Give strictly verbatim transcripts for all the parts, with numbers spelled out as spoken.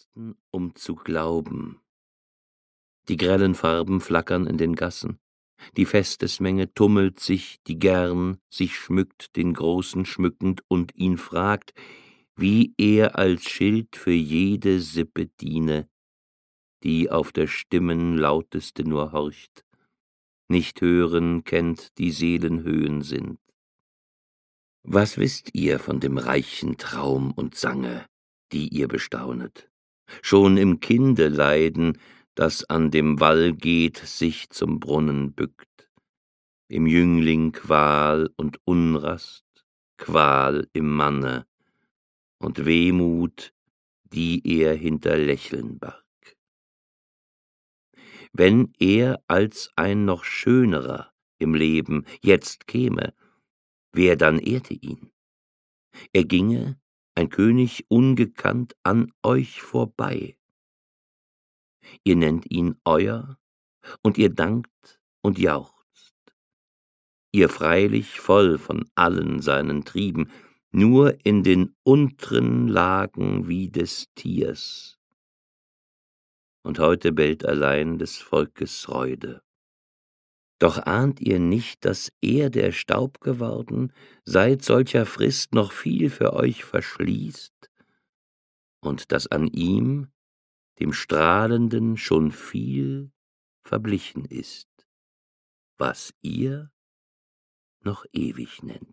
Weihnachten, um zu glauben. Die grellen Farben flackern in den Gassen, die Festesmenge tummelt sich, die gern sich schmückt, den Großen schmückend und ihn fragt, wie er als Schild für jede Sippe diene, die auf der Stimmen lauteste nur horcht, nicht hören kennt, die Seelenhöhen sind. Was wisst ihr von dem reichen Traum und Sange, die ihr bestaunet? Schon im Kinde leiden, das an dem Wall geht, sich zum Brunnen bückt, im Jüngling Qual und Unrast, Qual im Manne und Wehmut, die er hinter Lächeln barg. Wenn er als ein noch schönerer im Leben jetzt käme, wer dann ehrte ihn? Er ginge, ein König ungekannt, an euch vorbei. Ihr nennt ihn euer, und ihr dankt und jauchzt. Ihr freilich voll von allen seinen Trieben, nur in den untren Lagen wie des Tiers. Und heute bellt allein des Volkes Reude. Doch ahnt ihr nicht, dass er, der Staub geworden, seit solcher Frist noch viel für euch verschließt, und dass an ihm, dem Strahlenden, schon viel verblichen ist, was ihr noch ewig nennt.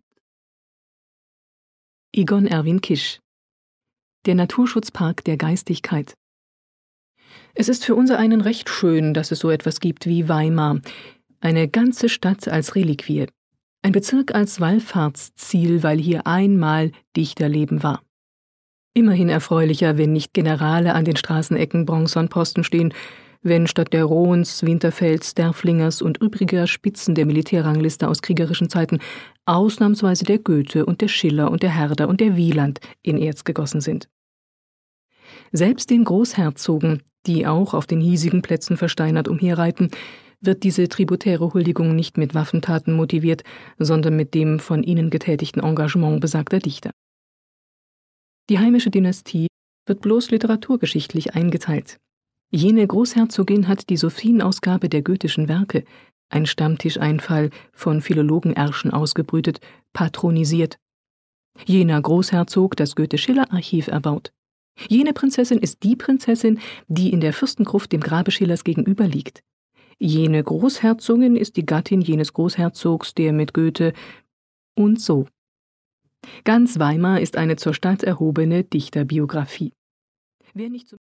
Egon Erwin Kisch. Der Naturschutzpark der Geistigkeit. Es ist für unsereinen recht schön, dass es so etwas gibt wie Weimar, eine ganze Stadt als Reliquie, ein Bezirk als Wallfahrtsziel, weil hier einmal Dichterleben war. Immerhin erfreulicher, wenn nicht Generale an den Straßenecken Bronzonposten stehen, wenn statt der Rohns, Winterfelds, Derflingers und übriger Spitzen der Militärrangliste aus kriegerischen Zeiten ausnahmsweise der Goethe und der Schiller und der Herder und der Wieland in Erz gegossen sind. Selbst den Großherzogen, die auch auf den hiesigen Plätzen versteinert umherreiten, wird diese tributäre Huldigung nicht mit Waffentaten motiviert, sondern mit dem von ihnen getätigten Engagement besagter Dichter. Die heimische Dynastie wird bloß literaturgeschichtlich eingeteilt. Jene Großherzogin hat die Sophienausgabe der goethischen Werke, ein Stammtischeinfall von Philologenärschen ausgebrütet, patronisiert. Jener Großherzog das Goethe-Schiller-Archiv erbaut. Jene Prinzessin ist die Prinzessin, die in der Fürstengruft dem Grabe Schillers gegenüber liegt. Jene Großherzogin ist die Gattin jenes Großherzogs, der mit Goethe und so. Ganz Weimar ist eine zur Stadt erhobene Dichterbiografie. Wer nicht